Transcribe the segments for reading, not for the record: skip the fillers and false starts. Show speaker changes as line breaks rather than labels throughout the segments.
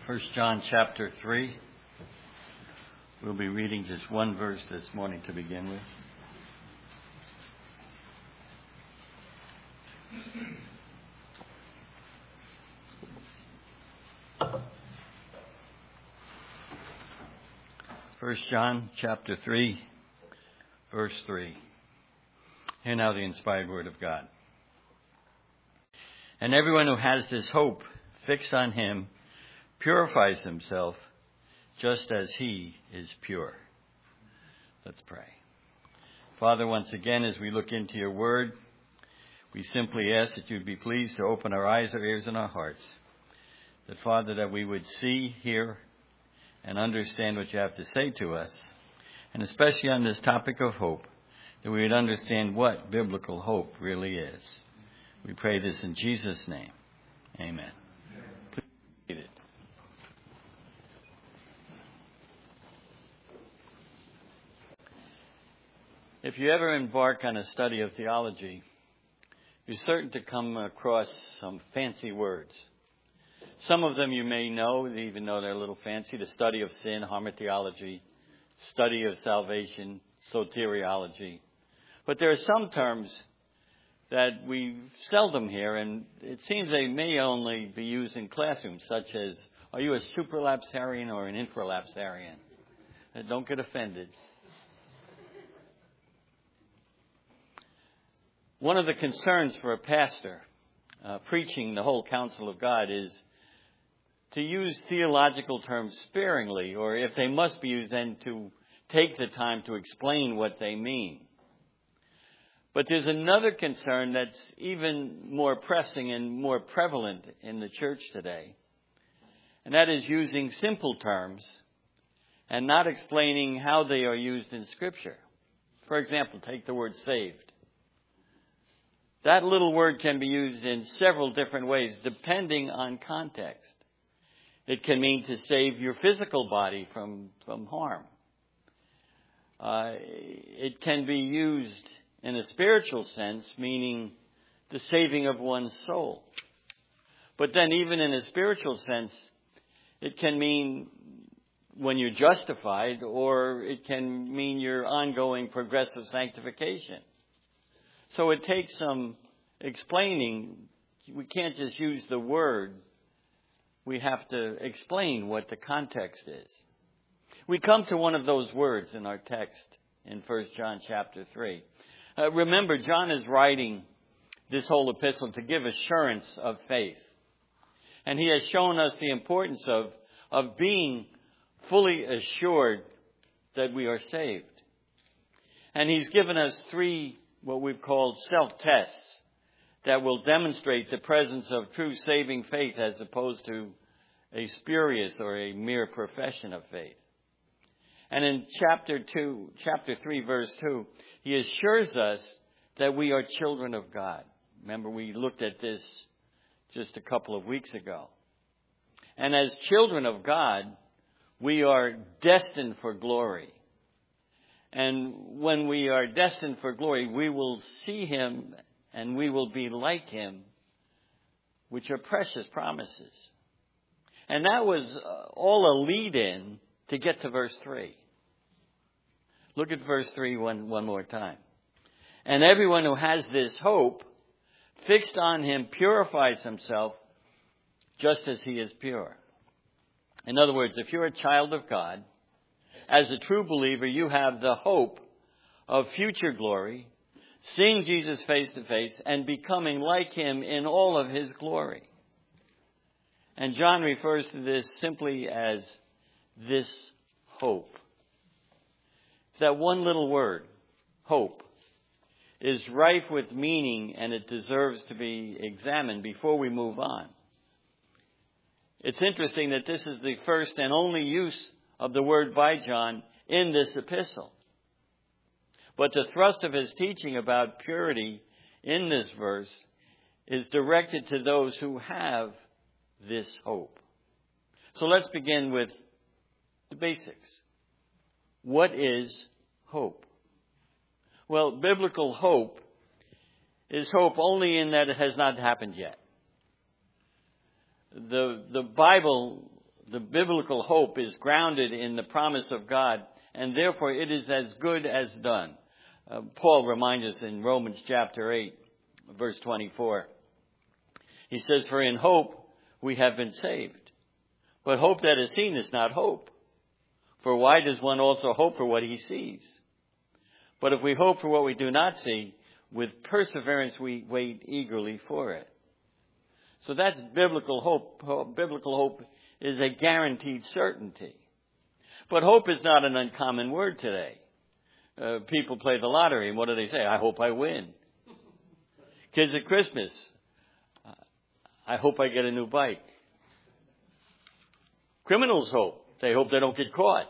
1 John chapter 3. We'll be reading just one verse this morning to begin with. First John chapter 3, verse 3. Hear now the inspired word of God. And everyone who has this hope fixed on him purifies himself just as he is pure. Let's pray. Father, once again, as we look into your word, we simply ask that you'd be pleased to open our eyes, our ears, and our hearts. That, Father, that we would see, hear, and understand what you have to say to us. And especially on this topic of hope, that we would understand what biblical hope really is. We pray this in Jesus' name. Amen. Please read it. If you ever embark on a study of theology, you're certain to come across some fancy words. Some of them you may know, even though they're a little fancy. The study of sin, hamartiology, study of salvation, soteriology. But there are some terms that we seldom hear, and it seems they may only be used in classrooms, such as, are you a supralapsarian or an infralapsarian? Don't get offended. One of the concerns for a pastor preaching the whole counsel of God is to use theological terms sparingly, or if they must be used, then to take the time to explain what they mean. But there's another concern that's even more pressing and more prevalent in the church today, and that is using simple terms and not explaining how they are used in Scripture. For example, take the word saved. That little word can be used in several different ways, depending on context. It can mean to save your physical body from harm. It can be used in a spiritual sense, meaning the saving of one's soul. But then even in a spiritual sense, it can mean when you're justified, or it can mean your ongoing progressive sanctification. So it takes some explaining. We can't just use the word. We have to explain what the context is. We come to one of those words in our text in 1 John chapter 3. Remember, John is writing this whole epistle to give assurance of faith. And he has shown us the importance of being fully assured that we are saved. And he's given us three what we've called self-tests that will demonstrate the presence of true saving faith as opposed to a spurious or a mere profession of faith. And in chapter 3, verse 2, he assures us that we are children of God. Remember, we looked at this just a couple of weeks ago. And as children of God, we are destined for glory. And when we are destined for glory, we will see him and we will be like him, which are precious promises. And that was all a lead-in to get to verse 3. Look at verse 3 one more time. And everyone who has this hope fixed on him purifies himself just as he is pure. In other words, if you're a child of God, as a true believer, you have the hope of future glory, seeing Jesus face to face and becoming like him in all of his glory. And John refers to this simply as this hope. That one little word, hope, is rife with meaning, and it deserves to be examined before we move on. It's interesting that this is the first and only use of the word by John in this epistle. But the thrust of his teaching about purity in this verse is directed to those who have this hope. So let's begin with the basics. What is hope? Well, biblical hope is hope only in that it has not happened yet. The Bible the biblical hope is grounded in the promise of God, and therefore it is as good as done. Paul reminds us in Romans chapter 8, verse 24. He says, "For in hope we have been saved. But hope that is seen is not hope. For why does one also hope for what he sees? But if we hope for what we do not see, with perseverance we wait eagerly for it." So that's biblical hope. Biblical hope is a guaranteed certainty. But hope is not an uncommon word today. People play the lottery, and what do they say? "I hope I win." Kids at Christmas, "I hope I get a new bike." Criminals hope. They hope they don't get caught.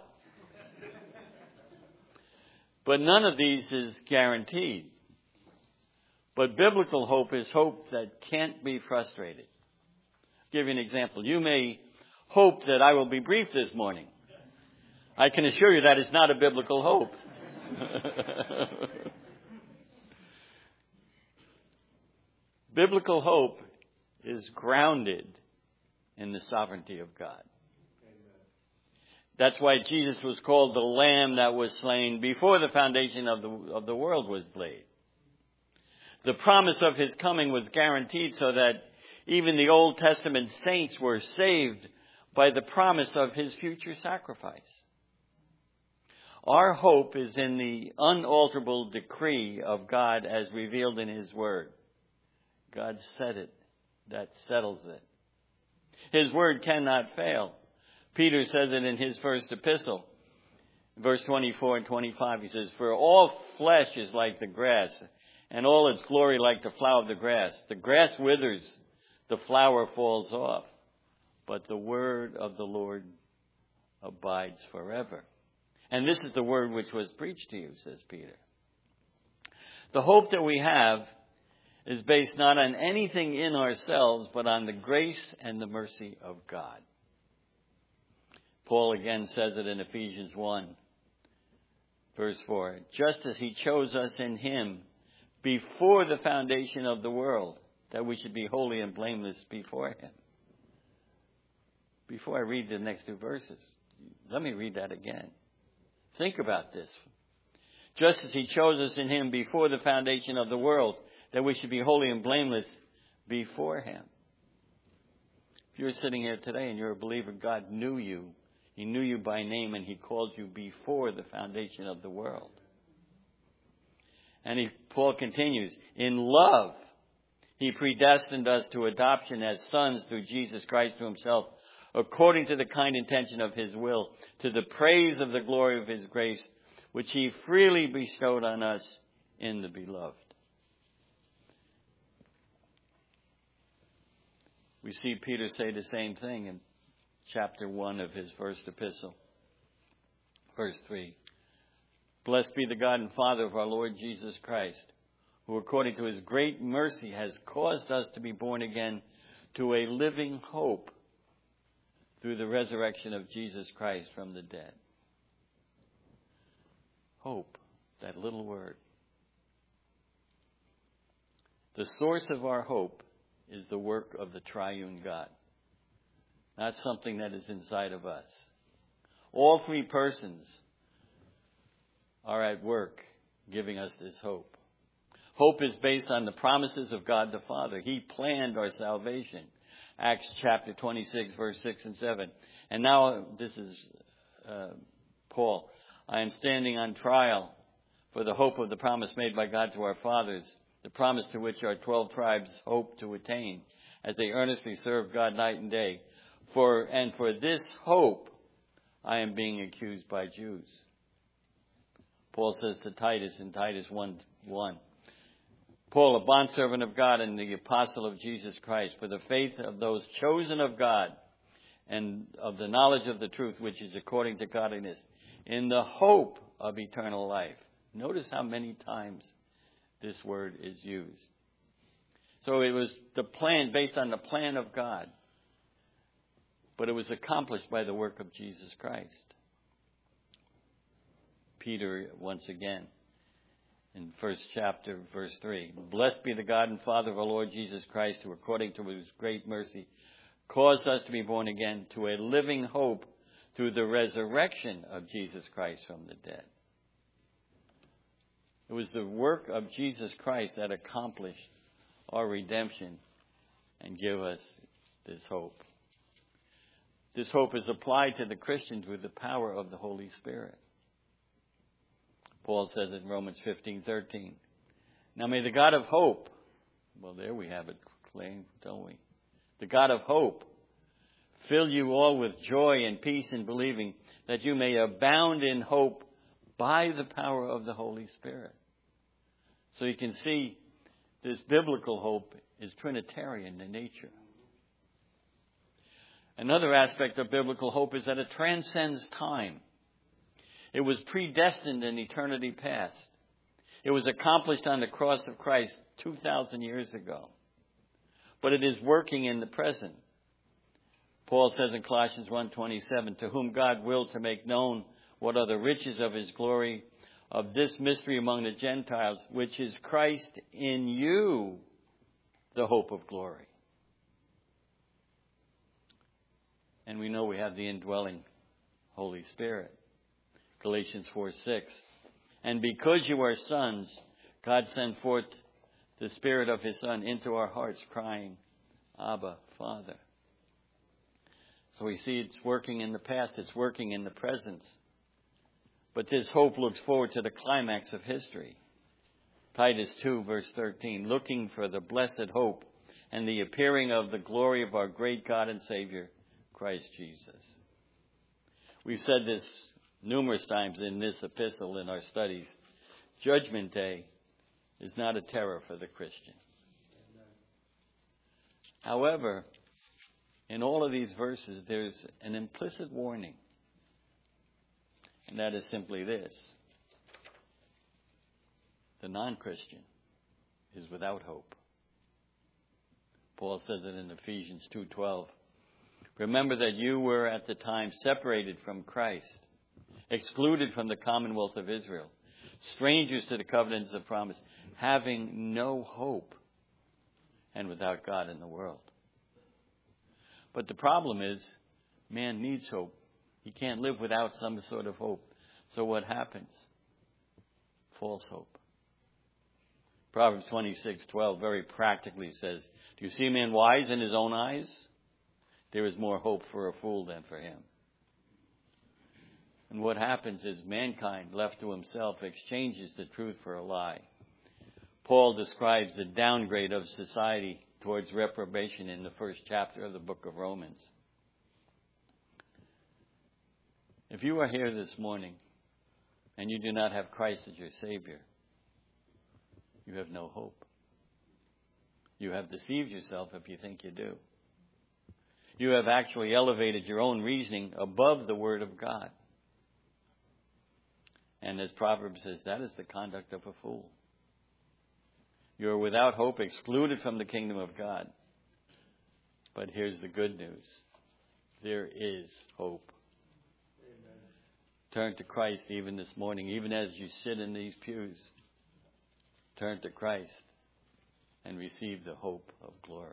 But none of these is guaranteed. But biblical hope is hope that can't be frustrated. I'll give you an example. You may hope that I will be brief this morning. I can assure you that is not a biblical hope. Biblical hope is grounded in the sovereignty of God. That's why Jesus was called the Lamb that was slain before the foundation of the world was laid. The promise of his coming was guaranteed so that even the Old Testament saints were saved by the promise of his future sacrifice. Our hope is in the unalterable decree of God as revealed in his word. God said it. That settles it. His word cannot fail. Peter says it in his first epistle, verse 24 and 25. He says, "For all flesh is like the grass, and all its glory like the flower of the grass. The grass withers, the flower falls off, but the word of the Lord abides forever." And this is the word which was preached to you, says Peter. The hope that we have is based not on anything in ourselves, but on the grace and the mercy of God. Paul again says it in Ephesians 1, verse 4. "Just as he chose us in him before the foundation of the world, that we should be holy and blameless before him." Before I read the next two verses, let me read that again. Think about this. "Just as he chose us in him before the foundation of the world, that we should be holy and blameless before him." If you're sitting here today and you're a believer, God knew you. He knew you by name, and he called you before the foundation of the world. And Paul continues, "In love, he predestined us to adoption as sons through Jesus Christ to himself, according to the kind intention of his will, to the praise of the glory of his grace, which he freely bestowed on us in the beloved." We see Peter say the same thing in chapter 1 of his first epistle, verse 3. "Blessed be the God and Father of our Lord Jesus Christ, who according to his great mercy has caused us to be born again to a living hope through the resurrection of Jesus Christ from the dead." Hope, that little word. The source of our hope is the work of the triune God, not something that is inside of us. All three persons are at work giving us this hope. Hope is based on the promises of God the Father. He planned our salvation. Acts chapter 26, verse 6 and 7. "And now," this is Paul, "I am standing on trial for the hope of the promise made by God to our fathers, the promise to which our 12 tribes hope to attain, as they earnestly serve God night and day. For this hope I am being accused by Jews." Paul says to Titus in Titus 1:1, "Paul, a bondservant of God and the apostle of Jesus Christ, for the faith of those chosen of God and of the knowledge of the truth which is according to godliness, in the hope of eternal life." Notice how many times this word is used. So it was the plan, based on the plan of God, but it was accomplished by the work of Jesus Christ. Peter, once again, in first chapter, verse 3, "Blessed be the God and Father of our Lord Jesus Christ, who according to his great mercy caused us to be born again to a living hope through the resurrection of Jesus Christ from the dead. It was the work of Jesus Christ that accomplished our redemption and give us this hope. This hope is applied to the Christians with the power of the Holy Spirit. Paul says in Romans 15:13, "Now may the God of hope," well, there we have it claimed, don't we? "The God of hope fill you all with joy and peace in believing, that you may abound in hope by the power of the Holy Spirit." So you can see this biblical hope is Trinitarian in nature. Another aspect of biblical hope is that it transcends time. It was predestined in eternity past. It was accomplished on the cross of Christ 2,000 years ago. But it is working in the present. Paul says in Colossians 1:27, "To whom God willed to make known what are the riches of his glory, of this mystery among the Gentiles, which is Christ in you, the hope of glory." And we know we have the indwelling Holy Spirit. Galatians 4:6. "And because you are sons, God sent forth the Spirit of his Son into our hearts, crying, 'Abba, Father.'" So we see it's working in the past, it's working in the present. But this hope looks forward to the climax of history. Titus 2, verse 13, "Looking for the blessed hope and the appearing of the glory of our great God and Savior, Christ Jesus." We've said this numerous times in this epistle in our studies. Judgment Day is not a terror for the Christian. However, in all of these verses, there's an implicit warning. And that is simply this: the non-Christian is without hope. Paul says it in Ephesians 2:12. "Remember that you were at the time separated from Christ, excluded from the commonwealth of Israel, strangers to the covenants of promise, having no hope, and without God in the world." But the problem is, man needs hope. He can't live without some sort of hope. So what happens? False hope. Proverbs 26:12 very practically says, "Do you see a man wise in his own eyes? There is more hope for a fool than for him." And what happens is mankind, left to himself, exchanges the truth for a lie. Paul describes the downgrade of society towards reprobation in the first chapter of the book of Romans. If you are here this morning and you do not have Christ as your Savior, you have no hope. You have deceived yourself if you think you do. You have actually elevated your own reasoning above the Word of God. And as Proverbs says, that is the conduct of a fool. You are without hope, excluded from the kingdom of God. But here's the good news. There is hope. Amen. Turn to Christ even this morning, even as you sit in these pews. Turn to Christ and receive the hope of glory.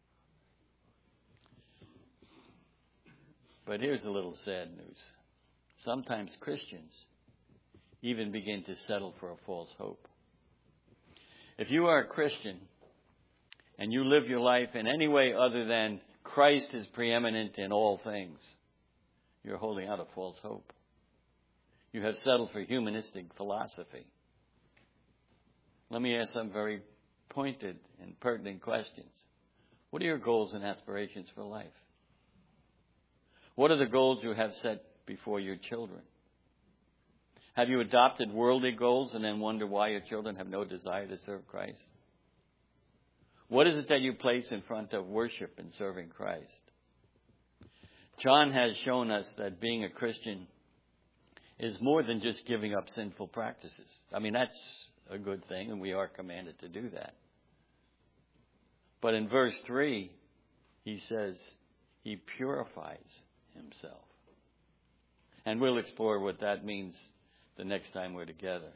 But here's a little sad news. Sometimes Christians even begin to settle for a false hope. If you are a Christian and you live your life in any way other than Christ is preeminent in all things, you're holding out a false hope. You have settled for humanistic philosophy. Let me ask some very pointed and pertinent questions. What are your goals and aspirations for life? What are the goals you have set before your children? Have you adopted worldly goals and then wonder why your children have no desire to serve Christ? What is it that you place in front of worship and serving Christ? John has shown us that being a Christian is more than just giving up sinful practices. I mean, that's a good thing, and we are commanded to do that. But in verse 3, he says he purifies himself. And we'll explore what that means the next time we're together.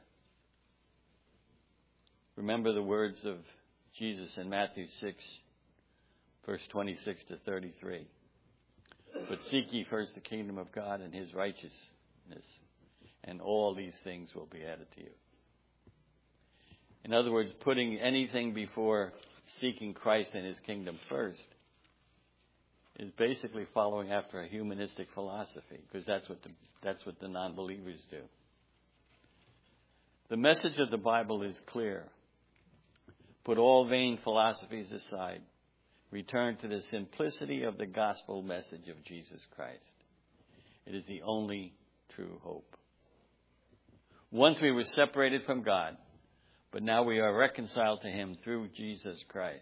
Remember the words of Jesus in Matthew 6, verse 26 to 33. But seek ye first the kingdom of God and his righteousness, and all these things will be added to you. In other words, putting anything before seeking Christ and his kingdom first is basically following after a humanistic philosophy, because that's what the non-believers do. The message of the Bible is clear. Put all vain philosophies aside. Return to the simplicity of the gospel message of Jesus Christ. It is the only true hope. Once we were separated from God, but now we are reconciled to him through Jesus Christ.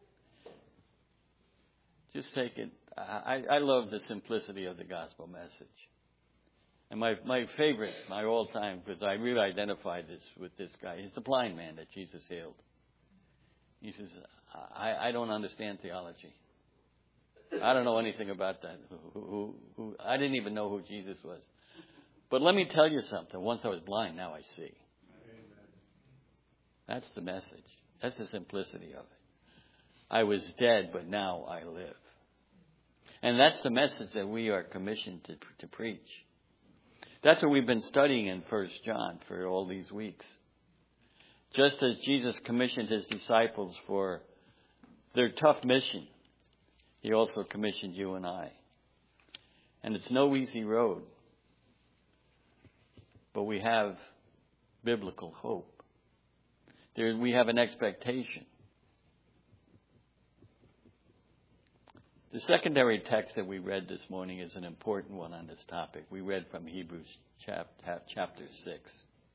Just take it. I love the simplicity of the gospel message. And my favorite, my all-time, because I really identify this with this guy, he's the blind man that Jesus healed. He says, I don't understand theology. I don't know anything about that. I didn't even know who Jesus was. But let me tell you something. Once I was blind, now I see. That's the message. That's the simplicity of it. I was dead, but now I live. And that's the message that we are commissioned to preach. That's what we've been studying in 1 John for all these weeks. Just as Jesus commissioned his disciples for their tough mission, he also commissioned you and I. And it's no easy road, but we have biblical hope. We have an expectation. The secondary text that we read this morning is an important one on this topic. We read from Hebrews chapter 6.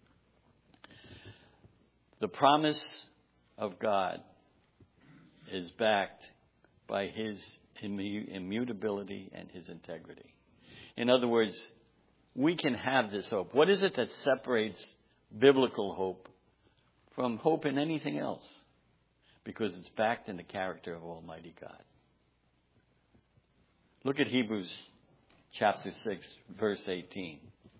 The promise of God is backed by his immutability and his integrity. In other words, we can have this hope. What is it that separates biblical hope from hope in anything else? Because it's backed in the character of Almighty God. Look at Hebrews chapter 6, verse 18.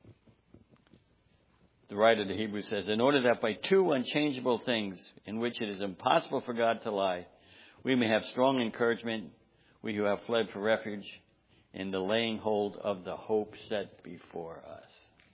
The writer of the Hebrews says, in order that by two unchangeable things in which it is impossible for God to lie, we may have strong encouragement, we who have fled for refuge, in the laying hold of the hope set before us.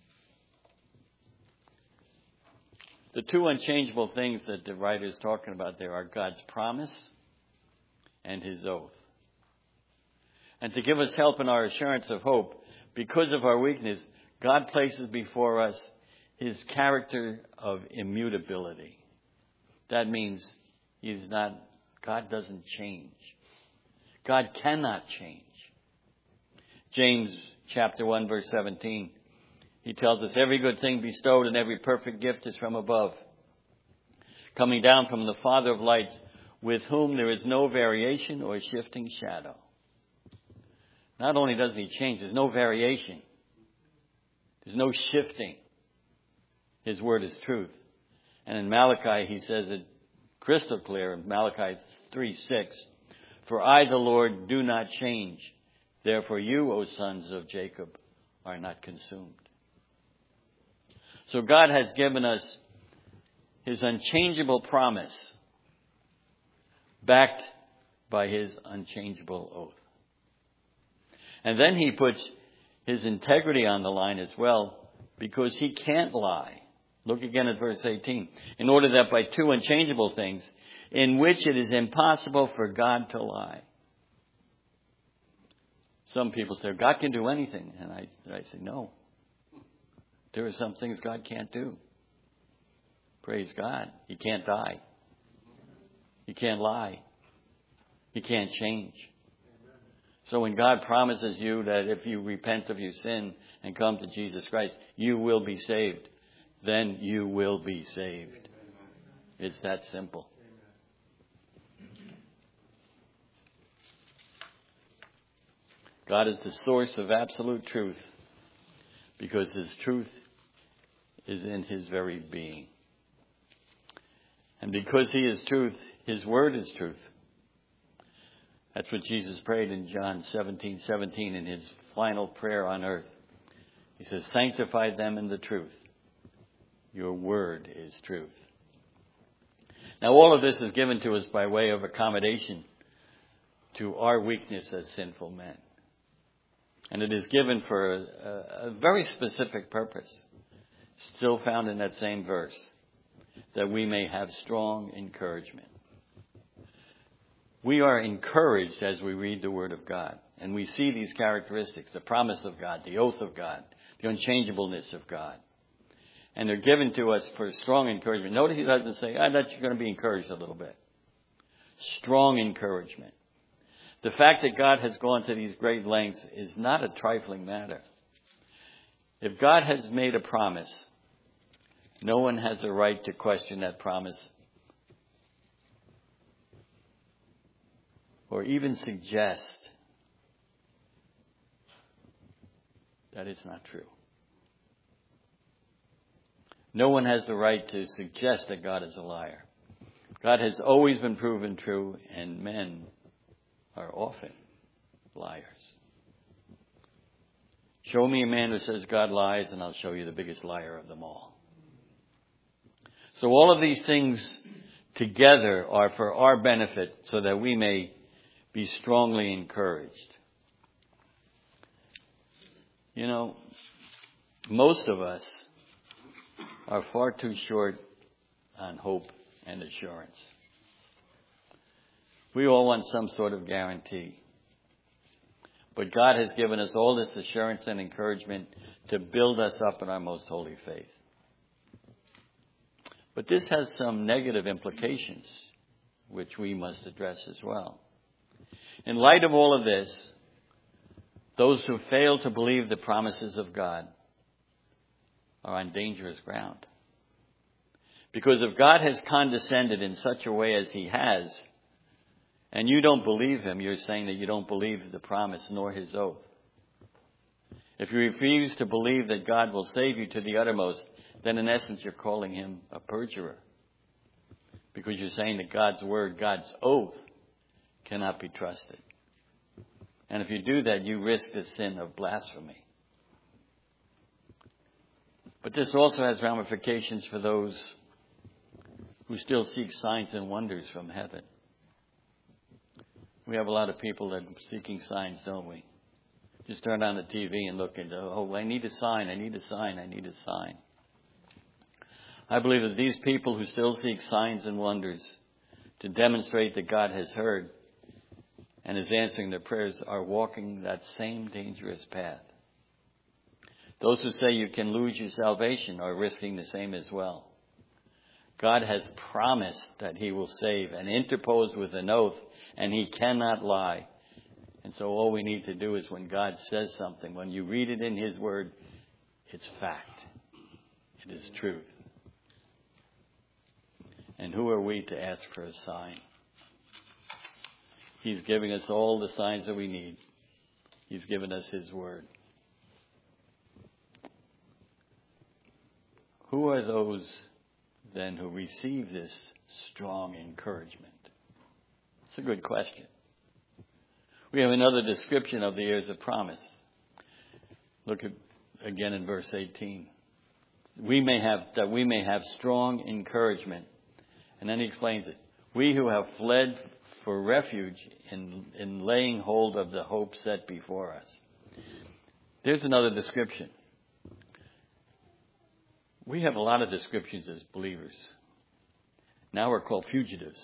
The two unchangeable things that the writer is talking about there are God's promise and his oath. And to give us help in our assurance of hope, because of our weakness, God places before us his character of immutability. That means God doesn't change. God cannot change. James chapter 1 verse 17, he tells us every good thing bestowed and every perfect gift is from above, coming down from the Father of lights, with whom there is no variation or shifting shadow. Not only doesn't he change, there's no variation. There's no shifting. His word is truth. And in Malachi, he says it crystal clear in Malachi 3:6. For I, the Lord, do not change. Therefore you, O sons of Jacob, are not consumed. So God has given us his unchangeable promise, backed by his unchangeable oath. And then he puts his integrity on the line as well, because he can't lie. Look again at verse 18. In order that by two unchangeable things, in which it is impossible for God to lie. Some people say, God can do anything. And I say, no. There are some things God can't do. Praise God. He can't die. He can't lie. He can't change. So when God promises you that if you repent of your sin and come to Jesus Christ, you will be saved, then you will be saved. It's that simple. God is the source of absolute truth, because his truth is in his very being. And because he is truth, his word is truth. That's what Jesus prayed in John 17:17 in his final prayer on earth. He says, sanctify them in the truth. Your word is truth. Now all of this is given to us by way of accommodation to our weakness as sinful men. And it is given for a very specific purpose, still found in that same verse, that we may have strong encouragement. We are encouraged as we read the Word of God, and we see these characteristics, the promise of God, the oath of God, the unchangeableness of God. And they're given to us for strong encouragement. Notice he doesn't say, I thought you're going to be encouraged a little bit. Strong encouragement. The fact that God has gone to these great lengths is not a trifling matter. If God has made a promise, no one has a right to question that promise or even suggest that it's not true. No one has the right to suggest that God is a liar. God has always been proven true, and men are often liars. Show me a man who says God lies, and I'll show you the biggest liar of them all. So all of these things together are for our benefit so that we may be strongly encouraged. You know, most of us are far too short on hope and assurance. We all want some sort of guarantee. But God has given us all this assurance and encouragement to build us up in our most holy faith. But this has some negative implications, which we must address as well. In light of all of this, those who fail to believe the promises of God are on dangerous ground. Because if God has condescended in such a way as he has, and you don't believe him, you're saying that you don't believe the promise nor his oath. If you refuse to believe that God will save you to the uttermost, then in essence you're calling him a perjurer. Because you're saying that God's word, God's oath, cannot be trusted. And if you do that, you risk the sin of blasphemy. But this also has ramifications for those who still seek signs and wonders from heaven. We have a lot of people that are seeking signs, don't we? Just turn on the TV and look and I need a sign, I need a sign, I need a sign. I believe that these people who still seek signs and wonders to demonstrate that God has heard and is answering their prayers are walking that same dangerous path. Those who say you can lose your salvation are risking the same as well. God has promised that he will save and interposed with an oath, and he cannot lie. And so all we need to do is when God says something, when you read it in his word, it's fact. It is truth. And who are we to ask for a sign? He's giving us all the signs that we need. He's given us his word. Who are those then who receive this strong encouragement? It's a good question. We have another description of the heirs of promise. Look at again in verse 18. We may have strong encouragement. And then he explains it. We who have fled for refuge in laying hold of the hope set before us. There's another description. We have a lot of descriptions as believers. Now we're called fugitives.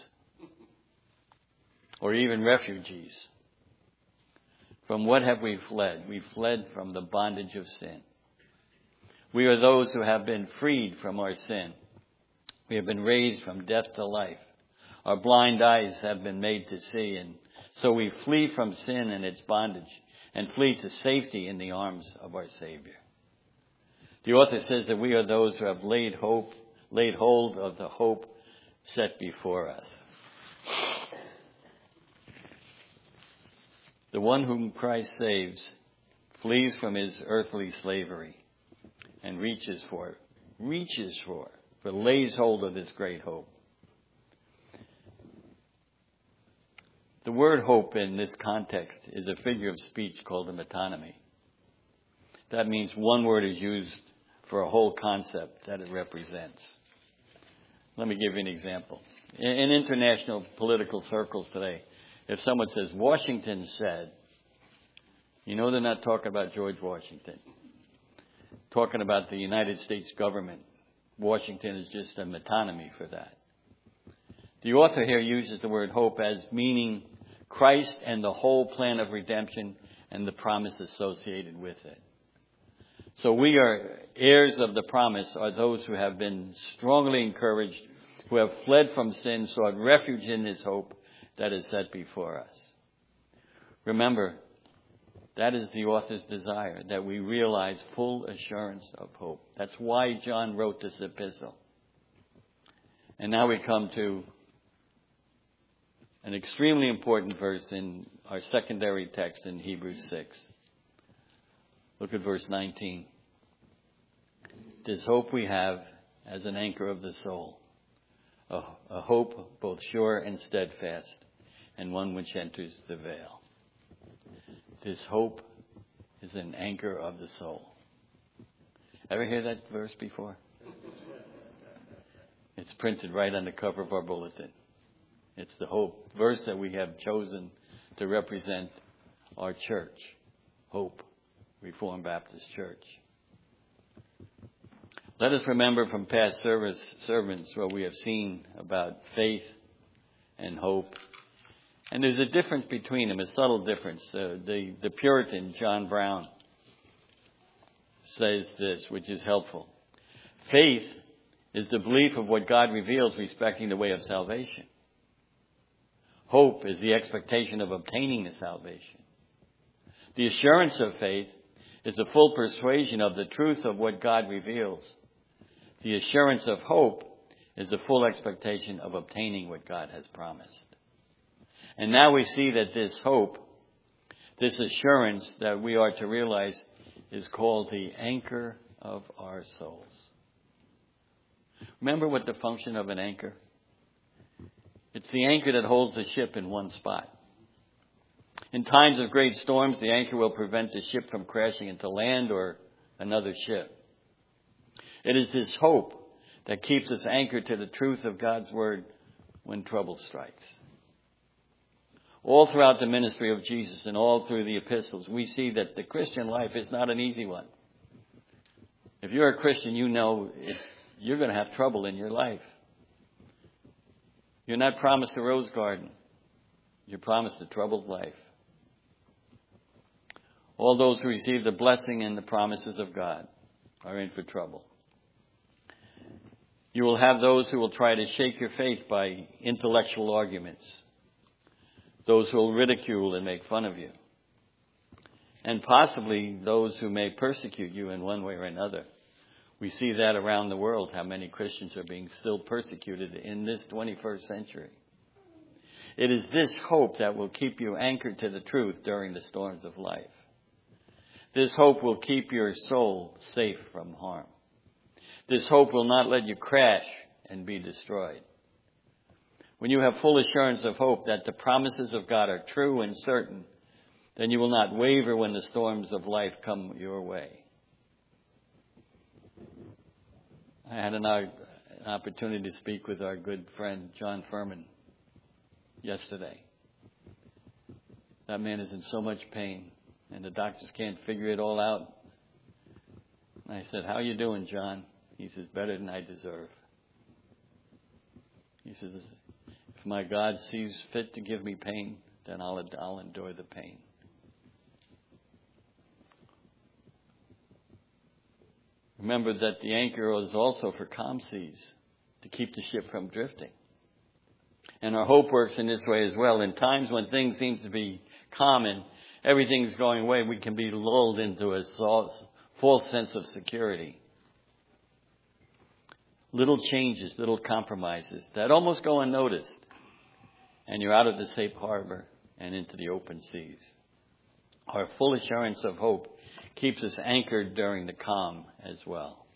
Or even refugees. From what have we fled? We fled from the bondage of sin. We are those who have been freed from our sin. We have been raised from death to life. Our blind eyes have been made to see, and so we flee from sin and its bondage and flee to safety in the arms of our Savior. The author says that we are those who have laid hold of the hope set before us. The one whom Christ saves flees from his earthly slavery and reaches for, lays hold of this great hope. The word hope in this context is a figure of speech called a metonymy. That means one word is used for a whole concept that it represents. Let me give you an example. In international political circles today, If someone says, Washington said, you know they're not talking about George Washington. Talking about the United States government. Washington is just a metonymy for that. The author here uses the word hope as meaning Christ and the whole plan of redemption and the promise associated with it. So we are heirs of the promise, are those who have been strongly encouraged, who have fled from sin, sought refuge in His hope that is set before us. Remember, that is the author's desire, that we realize full assurance of hope. That's why John wrote this epistle. And now we come to an extremely important verse in our secondary text in Hebrews 6. Look at verse 19. This hope we have as an anchor of the soul, a hope both sure and steadfast, and one which enters the veil. This hope is an anchor of the soul. Ever hear that verse before? It's printed right on the cover of our bulletin. It's the hope verse that we have chosen to represent our church, Hope Reformed Baptist Church. Let us remember from past sermons what we have seen about faith and hope. And there's a difference between them, a subtle difference. The Puritan, John Brown, says this, which is helpful. Faith is the belief of what God reveals respecting the way of salvation. Hope is the expectation of obtaining the salvation. The assurance of faith is a full persuasion of the truth of what God reveals. The assurance of hope is a full expectation of obtaining what God has promised. And now we see that this hope, this assurance that we are to realize, is called the anchor of our souls. Remember what the function of an anchor? It's the anchor that holds the ship in one spot. In times of great storms, the anchor will prevent the ship from crashing into land or another ship. It is this hope that keeps us anchored to the truth of God's word when trouble strikes. All throughout the ministry of Jesus and all through the epistles, we see that the Christian life is not an easy one. If you're a Christian, you know you're going to have trouble in your life. You're not promised a rose garden. You're promised a troubled life. All those who receive the blessing and the promises of God are in for trouble. You will have those who will try to shake your faith by intellectual arguments. Those who will ridicule and make fun of you. And possibly those who may persecute you in one way or another. We see that around the world, how many Christians are being still persecuted in this 21st century. It is this hope that will keep you anchored to the truth during the storms of life. This hope will keep your soul safe from harm. This hope will not let you crash and be destroyed. When you have full assurance of hope that the promises of God are true and certain, then you will not waver when the storms of life come your way. I had an opportunity to speak with our good friend John Furman yesterday. That man is in so much pain, and the doctors can't figure it all out. And I said, "How you doing, John?" He says, "Better than I deserve." He says, "If my God sees fit to give me pain, then I'll endure the pain." Remember that the anchor is also for calm seas, to keep the ship from drifting. And our hope works in this way as well. In times when things seem to be calm and everything's going away, we can be lulled into a false sense of security. Little changes, little compromises that almost go unnoticed. And you're out of the safe harbor and into the open seas. Our full assurance of hope keeps us anchored during the calm as well.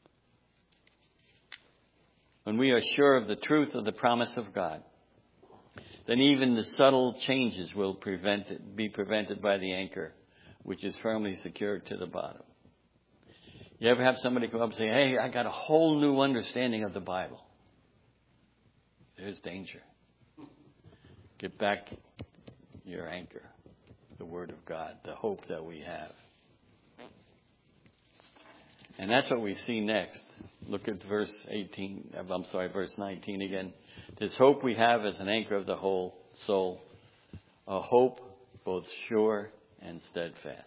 When we are sure of the truth of the promise of God, then even the subtle changes will be prevented by the anchor, which is firmly secured to the bottom. You ever have somebody come up and say, "Hey, I got a whole new understanding of the Bible"? There's danger. Get back your anchor, the Word of God, the hope that we have. And that's what we see next. Look at verse 19 again. This hope we have as an anchor of the whole soul, a hope both sure and steadfast.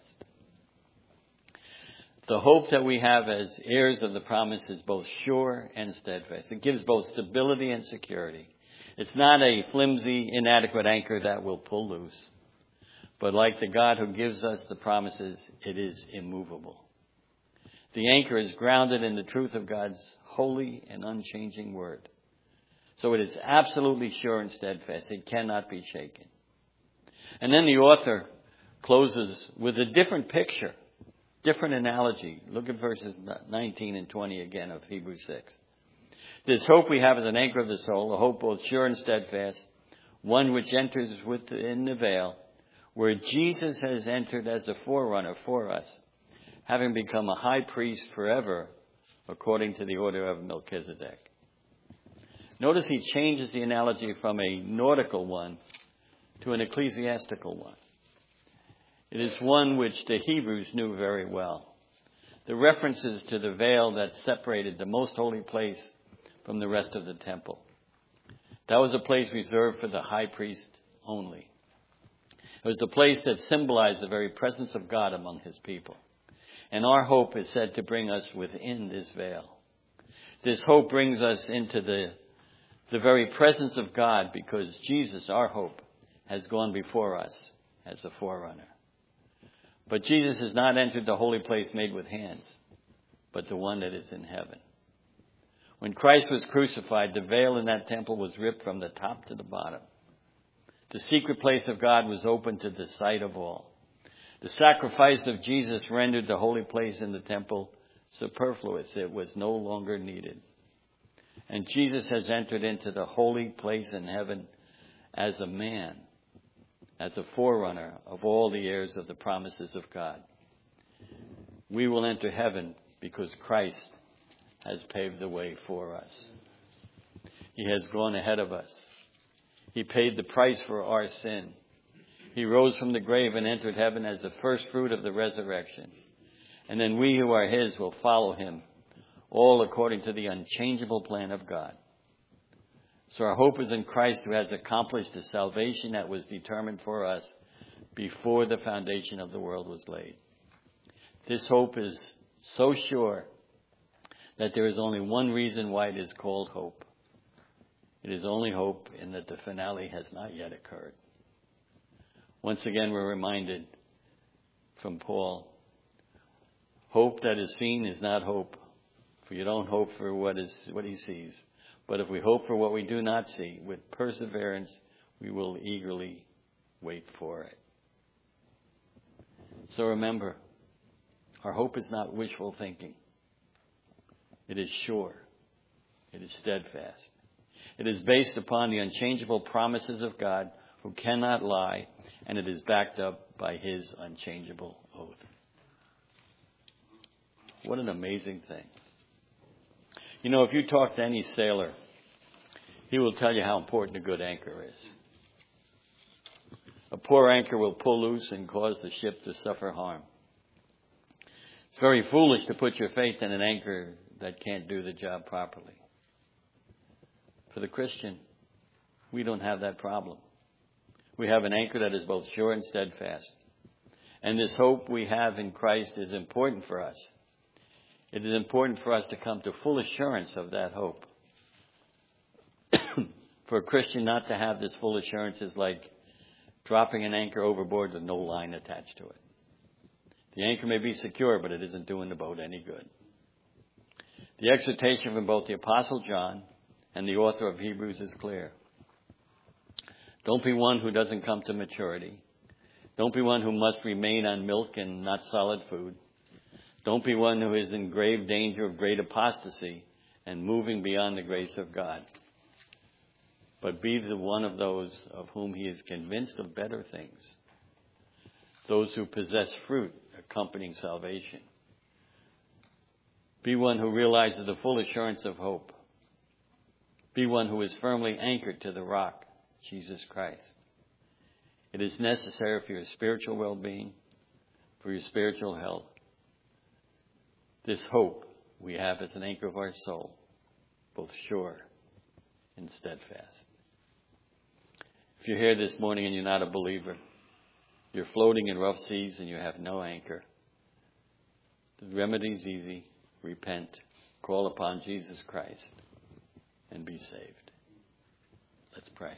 The hope that we have as heirs of the promise is both sure and steadfast. It gives both stability and security. It's not a flimsy, inadequate anchor that will pull loose. But like the God who gives us the promises, it is immovable. The anchor is grounded in the truth of God's holy and unchanging word. So it is absolutely sure and steadfast. It cannot be shaken. And then the author closes with a different picture, different analogy. Look at verses 19 and 20 again of Hebrews 6. This hope we have as an anchor of the soul, a hope both sure and steadfast, one which enters within the veil, where Jesus has entered as a forerunner for us, having become a high priest forever, according to the order of Melchizedek. Notice he changes the analogy from a nautical one to an ecclesiastical one. It is one which the Hebrews knew very well. The references to the veil that separated the most holy place from the rest of the temple. That was a place reserved for the high priest only. It was the place that symbolized the very presence of God among his people. And our hope is said to bring us within this veil. This hope brings us into the very presence of God because Jesus, our hope, has gone before us as a forerunner. But Jesus has not entered the holy place made with hands, but the one that is in heaven. When Christ was crucified, the veil in that temple was ripped from the top to the bottom. The secret place of God was open to the sight of all. The sacrifice of Jesus rendered the holy place in the temple superfluous. It was no longer needed. And Jesus has entered into the holy place in heaven as a man, as a forerunner of all the heirs of the promises of God. We will enter heaven because Christ has paved the way for us. He has gone ahead of us. He paid the price for our sin. He rose from the grave and entered heaven as the first fruit of the resurrection. And then we who are his will follow him, all according to the unchangeable plan of God. So our hope is in Christ, who has accomplished the salvation that was determined for us before the foundation of the world was laid. This hope is so sure that there is only one reason why it is called hope. It is only hope in that the finale has not yet occurred. Once again, we're reminded from Paul, hope that is seen is not hope, for you don't hope for what he sees. But if we hope for what we do not see, with perseverance, we will eagerly wait for it. So remember, our hope is not wishful thinking. It is sure. It is steadfast. It is based upon the unchangeable promises of God, who cannot lie, and it is backed up by his unchangeable oath. What an amazing thing. You know, if you talk to any sailor, he will tell you how important a good anchor is. A poor anchor will pull loose and cause the ship to suffer harm. It's very foolish to put your faith in an anchor that can't do the job properly. For the Christian, we don't have that problem. We have an anchor that is both sure and steadfast. And this hope we have in Christ is important for us. It is important for us to come to full assurance of that hope. For a Christian not to have this full assurance is like dropping an anchor overboard with no line attached to it. The anchor may be secure, but it isn't doing the boat any good. The exhortation from both the Apostle John and the author of Hebrews is clear. Don't be one who doesn't come to maturity. Don't be one who must remain on milk and not solid food. Don't be one who is in grave danger of great apostasy and moving beyond the grace of God. But be the one of those of whom he is convinced of better things. Those who possess fruit accompanying salvation. Be one who realizes the full assurance of hope. Be one who is firmly anchored to the rock, Jesus Christ. It is necessary for your spiritual well-being, for your spiritual health. This hope we have as an anchor of our soul, both sure and steadfast. If you're here this morning and you're not a believer, you're floating in rough seas and you have no anchor, the remedy's easy. Repent, call upon Jesus Christ, and be saved. Let's pray.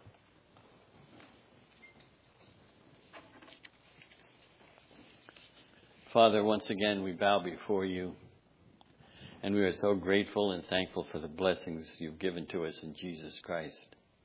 Father, once again we bow before you, and we are so grateful and thankful for the blessings you've given to us in Jesus Christ.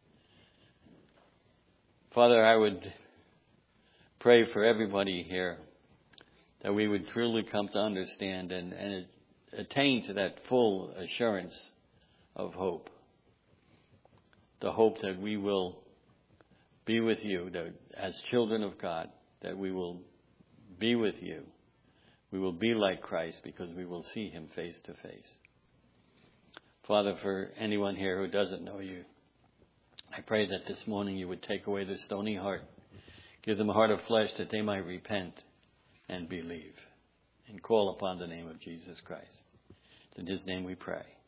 Father, I would pray for everybody here that we would truly come to understand and attain to that full assurance of hope. The hope that we will be with you, that as children of God, that we will be with you. We will be like Christ because we will see him face to face. Father, for anyone here who doesn't know you, I pray that this morning you would take away their stony heart. Give them a heart of flesh that they might repent and believe and call upon the name of Jesus Christ. It's in his name we pray.